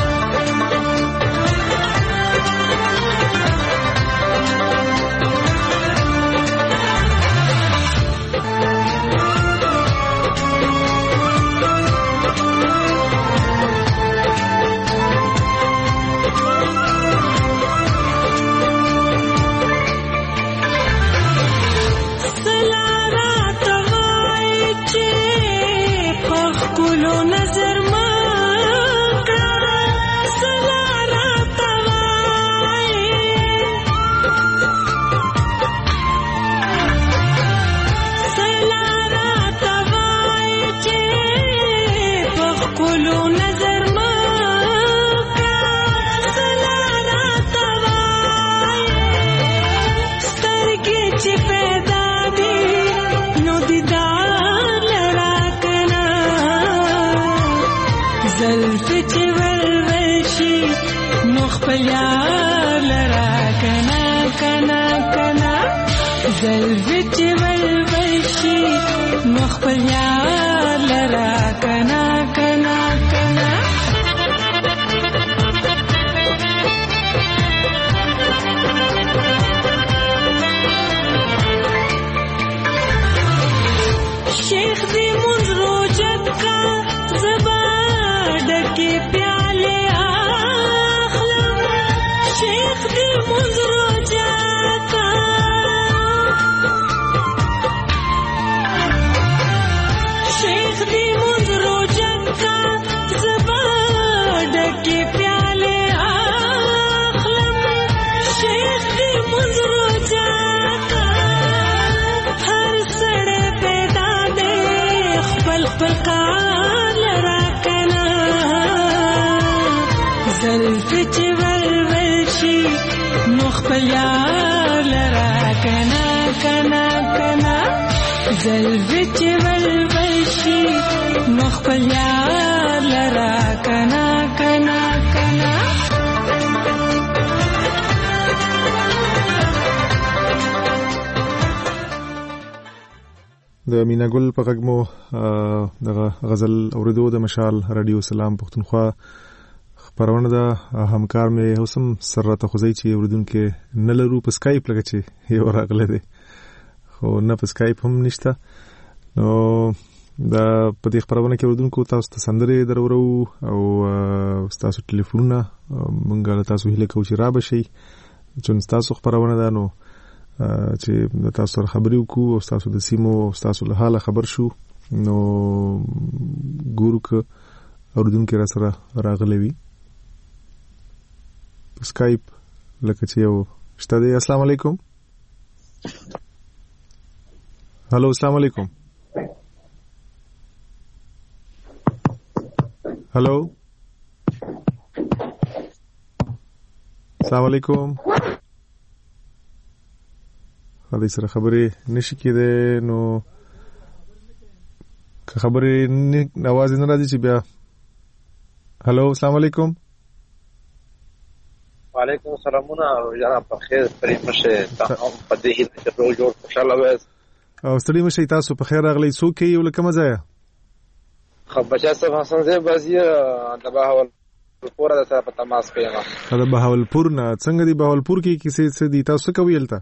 د مینا ګل په غږ مو دغه غزل اوریدو د مشال رادیو سلام پښتونخوا خبرونه ده همکار مې اوسم سره ته خوځي چې اوریدونکو نه لرو په سکایپ لګی چې یو راغله دي خو نه په سکایپ هم نشته نو دا په دې خبرونه کې اوریدونکو تاسو ته سندري درورو او تاسو ټلیفونونه مونږه تاسو هله کوو چې را بشي چې تاسو خبرونه ده نو چې تاسو سره خبرې وکړو او تاسو د سیمو او تاسو له حاله خبر شو نو ګورو که اوردونکو را سره راغلی وي سکایپ لکه چې یو شته دی. السلام علیکم. هلو السلام علیکم. هلو السلام علیکم. هغه سره خبرې نشي کېدې نو که خبرې اواز نه راځي چې بیا. هلو السلام علیکم. وعلیکم السلام جناب په خیر ستړي مشه تاسو په دې هیله چې روز جوړ خوشاله وایي او ستړي مشه تاسو په خیر راغلی. څوک یې ولکه مزه خو بچا صاحب حسن زه بازی د بهاولپور د سره په تماس کې یم. د بهاولپور نه څنګه دی بهاولپور کې کیسې څه دي تاسو کوي هلته؟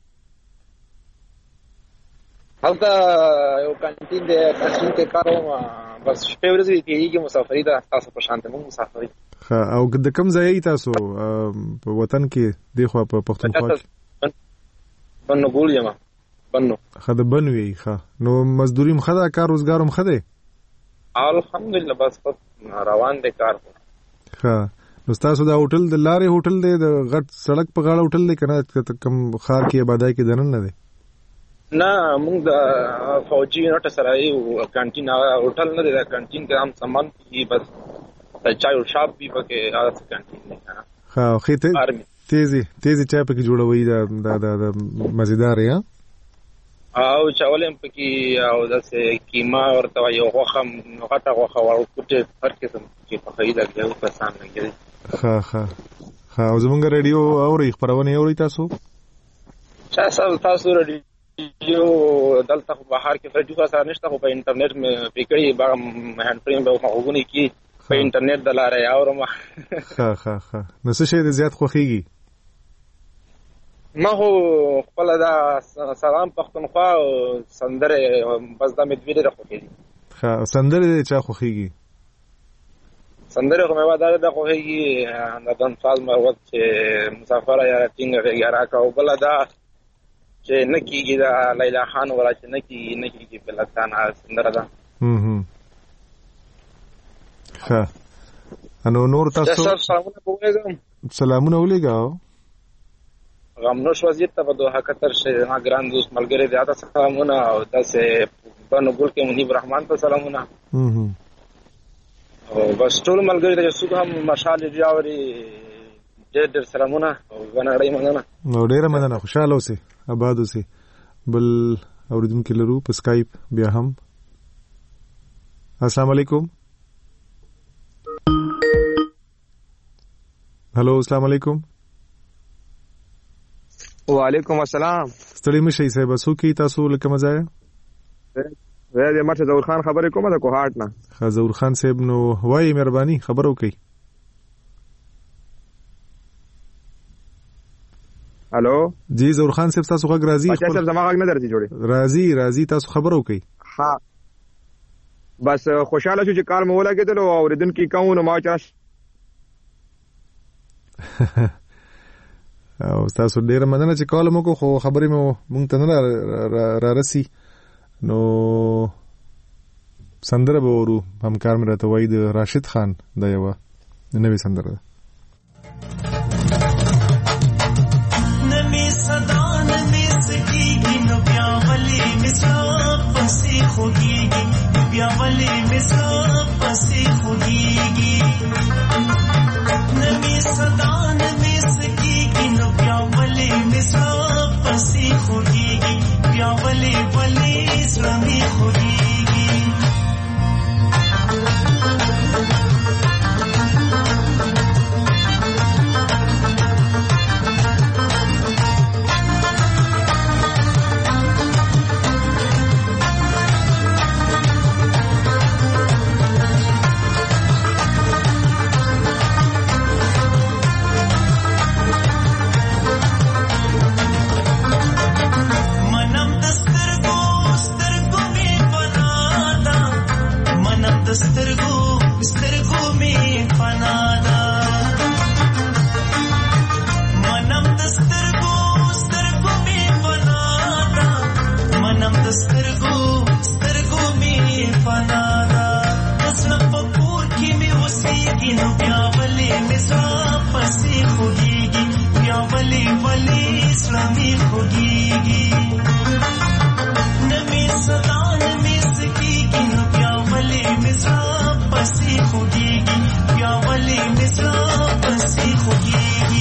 هلته یو کانتین دی کانتین کې کار کوم بس شپې ورځې کېږي مسافري ده تاسو په شانته مو مسافري. او د کوم ځای تاسو په وطن کې دی خو په پښتونخوا کې؟ بنو ګول یم بنو. خد بنوي ښه نو مزدوري مخده کار روزګار مخده؟ الحمدلله بس روان دي کار. ښه نو تاسو دا هوټل د لارې هوټل دی د غټ سړک په غاړه هوټل دی کنه کم خار کې آبادای کې دنن نه دی؟ نه موږ د فوجي نوټ سره یو کانتین هوټل نه دی دا کانتین کې هم سامان کی بس چای او شاپ بھی پکې راځي کانتین نه. ها خو تیزی چای پکې جوړوي دا مزیدار یا او چاولم پکې او داسې کیما ورته یو غوخه غټه غوخه ورکوټه هر قسم کې په خیدا کې یو پسان لګي. ها او زمونږ رادیو اوري خبرونه اوري تاسو؟ تاسو رادیو دلته بهر کې رادیو سره نشته خو په انټرنیټ مې پکړی باغ هند پریم به وګونی کی په انټرنیټ د لارې اورم. ها نو څه شي د زیات خوخيږي؟ ما هو خپل دا سلام پښتونخوا سندره بس دا مې دوی ډېر خوخيږي. ها سندره چا خوخيږي؟ سندره کومه ودا د خوخيږي د دن فاز مروت چې مسافر یا ټینګ یا راکا او بل دا چې نکیږي دا لیلا خان ولا چې نکیږي بلستان سندره ده. ها انو نور تاسو سلامونه ولېګاو غمنوش وضعیت ته په دوه کتر شه ما ګران دوست ملګری دی تاسو سلامونه او تاسو بنو ګل کې منیب رحمان ته سلامونه او بس ټول ملګری ته څوک هم مشال جاوري ډېر سلامونه او ونړۍ مننه. نو ډېر مننه خوشاله اوسئ آباد اوسئ. بل اوریدونکو لرو په سکایپ بیا هم. السلام علیکم. هلو السلام علیکم. وعلیکم السلام. ستړي مشي صاحب سوکي تاسو لکه مزایا؟ زه د ماته ظهور خان خبرې کومه د کوهاټ نه. ظهور خان صاحب نو وایي مهرباني خبرو کوي. الو جی ظهور خان صاحب تاسو غږ راځي؟ اچھا صاحب زما غږ نه درځي جوړي. راځي تاسو خبرو کوي. ها بس خوشاله شو چې کار مو ولګیدل او اوریدونکو کوم ما چاش او تاسو ډیر مننه چې کال مو کو خو خبرې مو مونږ ته نه را رسي نو سندره به ورو همکار مې راته وایي د راشد خان دا یو نوې سندره ده. نمی صدا نمی سکیږي نو بیا ولې مسا پسې خوږیږي بیا ولې مسا پسې خوږیږي نمی صدا نمی سکیږي نو بیا ولې مسا پسې خوږیږي بیا ولې سرمې خوږیږي خوږیږي نو بیا ولې مزړه پسې خوږیږي بیا ولې زړه مې خوږیږي نه مې صدا نه مې سکیږي نو بیا ولې مزړه پسې خوږیږي بیا ولې مزړه پسې خوږیږي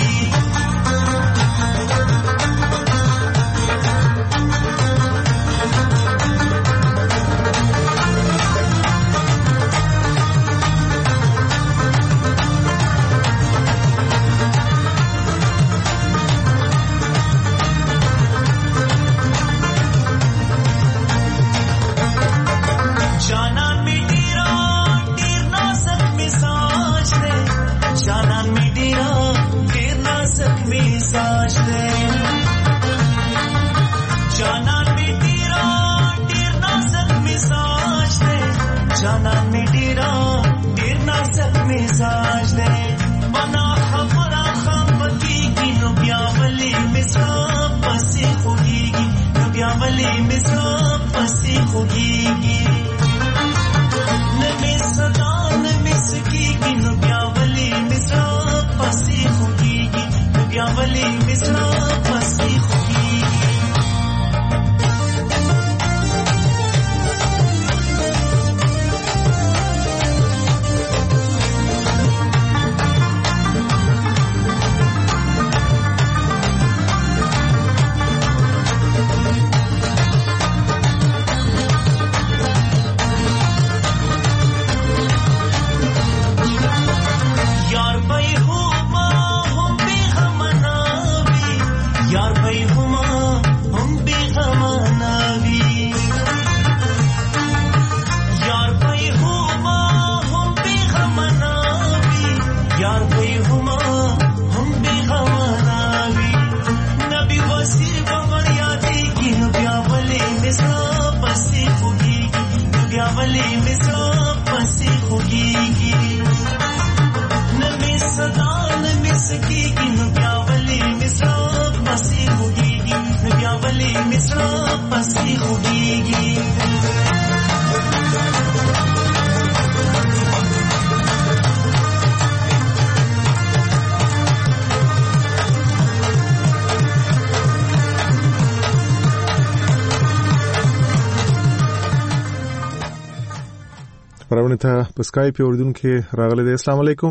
پرونه ته په اسکایپ اوردونکو راغلي دي. السلام علیکم.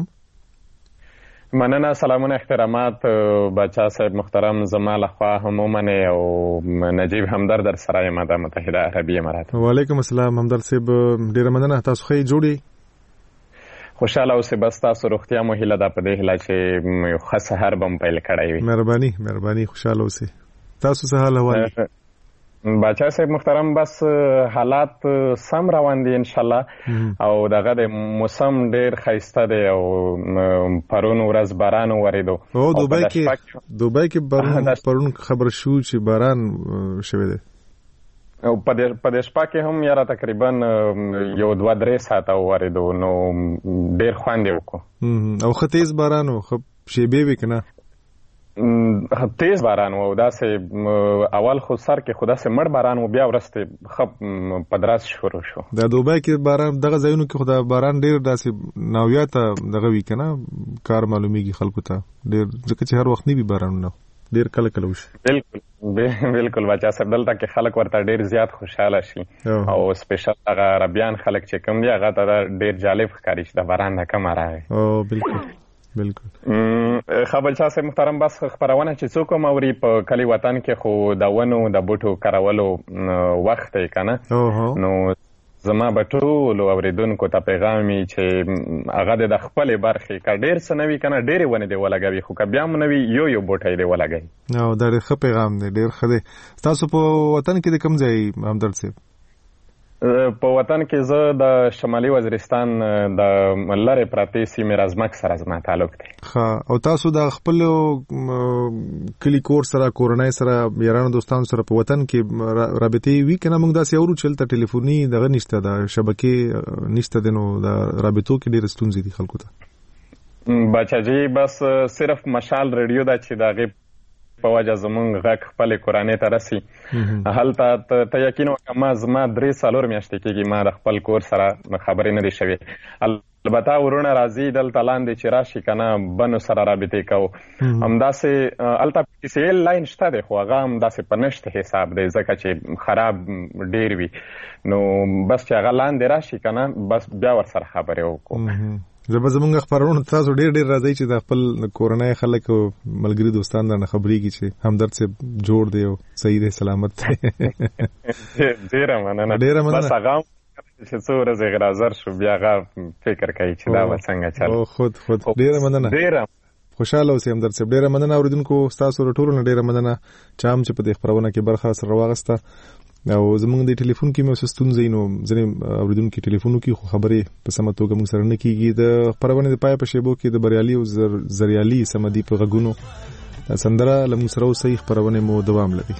مننه، سلامونه، احترامات بچا صاحب محترم، زما لخوا همومنه او نجیب همدرد در سره ماده متحده عربی امارات. وعلیکم السلام همدرد صاحب، ډیره مننه. تاسو خې جوړی؟ خوشاله اوسئ، بس تاسو روغتیا مو هیله ده په دې هیله چې یو ښه سحر به پیل کړی وي. مهرباني خوشاله اوسئ. تاسو څه حال هوا؟ بچا صاحب محترم، بس حالات سم روان دي ان شاء الله، او دغه د موسم ډیر خیسته دی او پرون ورځ باران وریدو. او دوبای کې پرون خبر شو چې باران شوی دی، او په دې شپه کې هم یاره تقریبا یو 2-3 ساعته وریدو، نو ډیر خوند وکړو. او ښه تیز باران و، ښه شیبې وې کنه، تیز باران و، داسې اول خو سر کې خو داسې مړ باران و، بیا ورسته ښه پدراس شروع شو. د دوبای کې باران دغه ځایونو کې خو د باران ډیر داسې ناویاته دغه وی کنه، کار معلومیږي خلکو ته ډیر، ځکه چې هر وخت نه وي بارانونه، ډیر کله کله وشي. بالکل بچا صاحب، دلته کې خلک ورته ډیر زیات خوشاله شي، او سپیشل هغه عربیان خلک چې کوم دي هغه ته ډیر جالب ښکاري چې د باران نه کم راغی. او بالکل خبرچا صاحب محترم، بس خبرونه چې څوک موري په کلی وطن کې خو د ونو د بوټو کارولو وخت یې کنه، نو زما به ټولو اوریدونکو ته پیغام وي چې هغه د خپلې برخې که ډېر څه نه وي که نه ډېرې ونې دې ولګوي، خو که بیا هم نه وي یو بوټی دې ولګوي. او دا ډېر ښه پیغام دی، ډېر ښه دی. ستاسو په وطن کې د کوم ځای همدرد صاحب؟ په وطن کې زه د شمالي وزیرستان د لرې پرتې سیمې رازمک سره زما تعلق دی. ښه، او تاسو د خپلو کلي کور سره، کورنۍ سره، یارانو دوستانو سره په وطن کې رابطې وي که نه؟ موږ داسې اورو چې هلته ټلیفوني دغه نشته، د شبکې نشته دی، نو د رابطو کې ډېرې ستونزې دي خلکو ته. بچاجي بس صرف مشال ریډیو ده چې د هغې په وجه زمونږ غږ خپلې کورنۍ ته رسي. هلته ته یقین وکړه، زما 3-4 میاشتې کېږي ما د خپل کور سره خبرې نه دي شوې. البته ورونه راځي دلته لاندې چې راشي کنه بنو سره رابطې کوو همداسې الته پی سی ایل لاین شته دی خو هغه همداسې په نشته حساب دی ځکه چې خراب ډیر وي نو بس چې هغه لاندې راشي کنه بس بیا ورسره خبرې وکړو زموږ خبرونه تاسو ډیر راځي چې د خپل کورنۍ خلک او ملګری دوستان نه خبرې کی چې همدرد سے جوړ دی او صحیح دی سلامت دی ډیر مننه بس هغه چې څو ورځې غرازر شو بیا غا فکر کوي چې دا څنګه چل خود ډیره مننه ډیره خوشاله اوسئ همدرد صاحب ډیره مننه اوریدونکو تاسو ټول نه ډیره مننه چام چې په دې خبرونه کې برخه سره واغسته او زمونږ د ټلیفون کې مې وسستون زینو ځنې اوریدونکو ټلیفونو کې خو خبرې په سمه توګه موږ سره نه کیږي د خبرونه د پای په شیبو کې د بریالي او زریالي سمدي په غږونو سندره لمو سره صحیح خبرونه مو دوام لري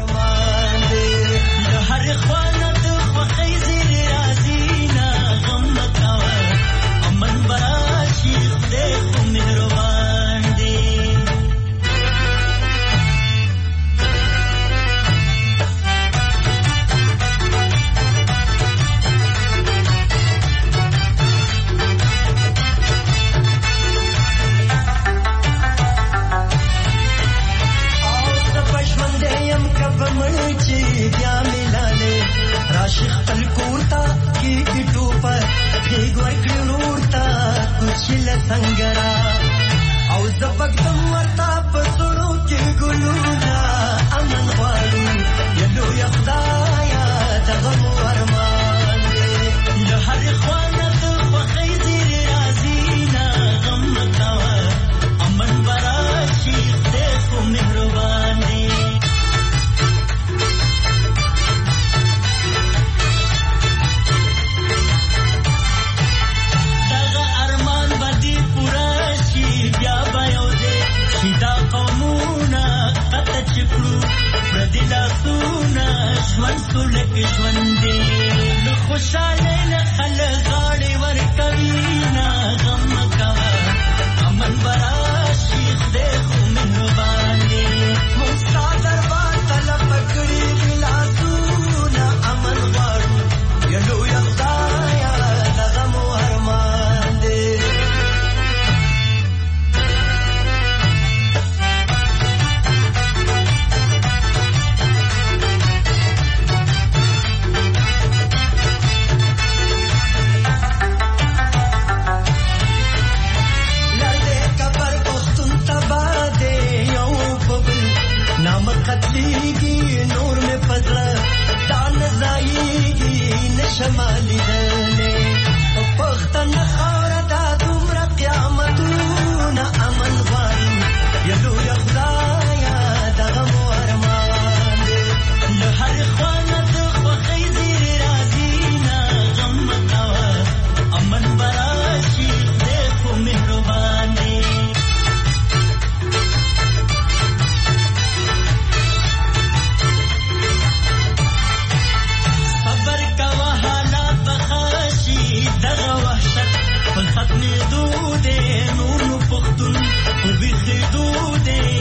संगरा او زبقدم ورتا پسړو کې ګلونا امن غواړو یلو یخدایا دغم ورمان له هر خوانه د خوخی زیر رازینا غم کوا امن براشي خو مهربان دی سولک ژوندې له خوشاله نه خلک غاړې ورکوي نه غم کوه امن براشي خدای خو مهربان دی موږ ستا دربار طلب کړي لاسونه امن غواړو یلو یخدایا د غم ارمان دی شمالي دلې پختن خاور دا دومره قیامتونه امن غواړي یلو یخدایا دغه ارمان دی له هر خوانه د خوخی زیر رازینا غم کوه امن براشي خدای خو مهربان دی دغه وحشت په ختمې دوده نور نو پختون او بيخي دوده